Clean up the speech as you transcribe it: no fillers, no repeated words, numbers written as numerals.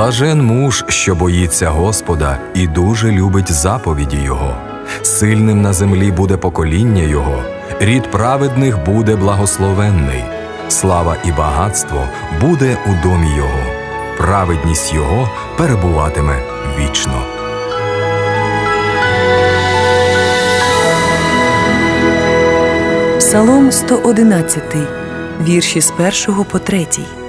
Блажен муж, що боїться Господа і дуже любить заповіді Його. Сильним на землі буде покоління Його, рід праведних буде благословенний. Слава і багатство буде у домі Його, праведність Його перебуватиме вічно. Псалом 111, вірші з 1 по 3.